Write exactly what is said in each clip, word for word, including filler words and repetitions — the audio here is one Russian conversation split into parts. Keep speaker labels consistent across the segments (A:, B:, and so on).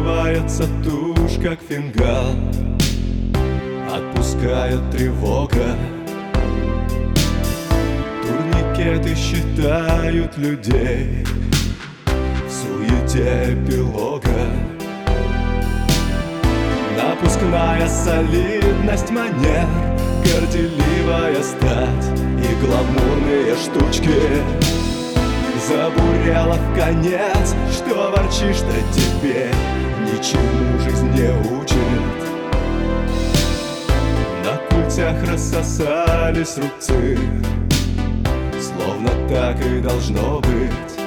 A: Раскрывается тушь, как фингал, отпускает тревога. Турникеты считают людей в суете эпилога. Напускная солидность манер, горделивая стать и гламурные штучки. Забурела в конец, что ворчишь-то теперь, ничему жизнь не учит. На культях рассосались рубцы, словно так и должно быть.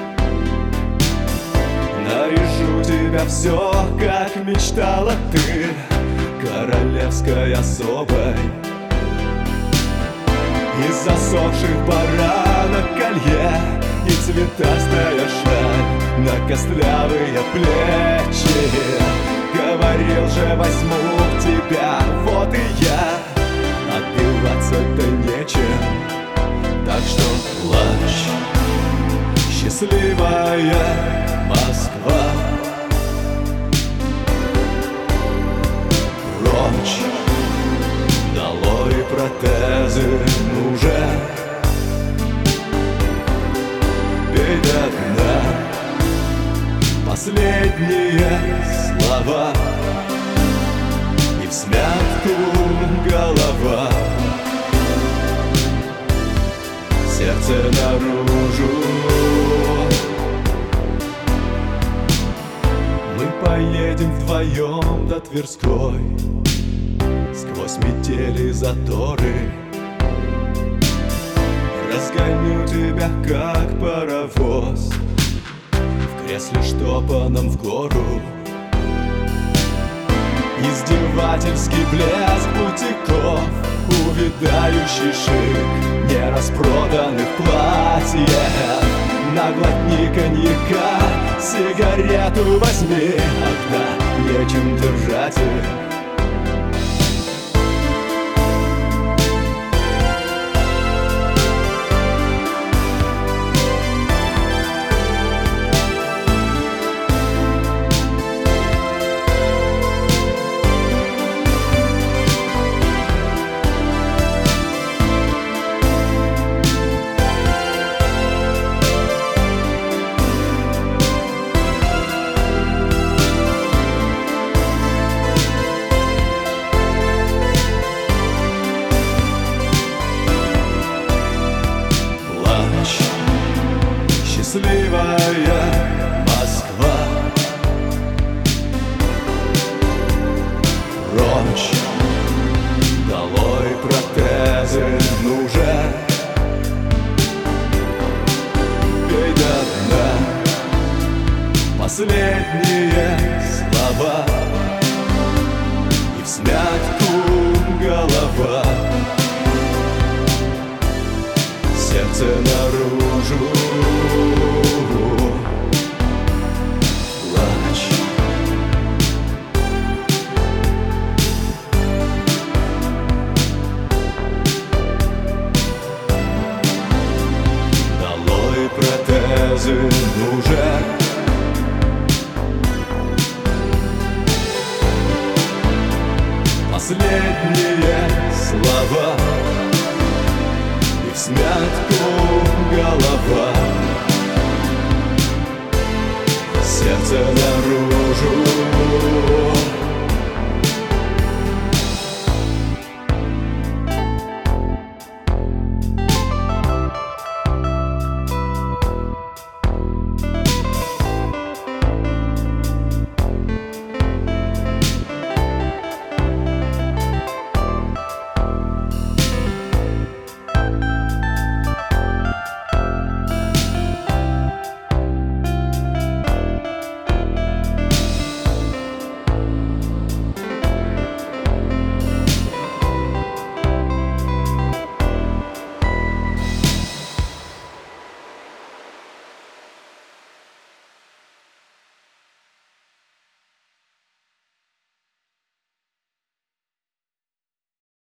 A: Наряжу тебя все, как мечтала ты, королевской особой. Из засохших баранок колье и цветастая шаль на костлявые плечи. Говорил же, возьму тебя, вот и я, отбиваться-то нечем. Так что плачь, счастливая Москва, прочь, долой протезы, ну же, пей до дна последние слова, и всмятку голова, сердце наружу. Мы поедем вдвоем до Тверской, сквозь метели заторы. Разгоню тебя, как паровоз, в кресле штопанном в гору. Издевательский блеск бутиков, увядающий шик нераспроданных платьев. Наглотни коньяка, сигарету возьми, ах да, нечем держать их.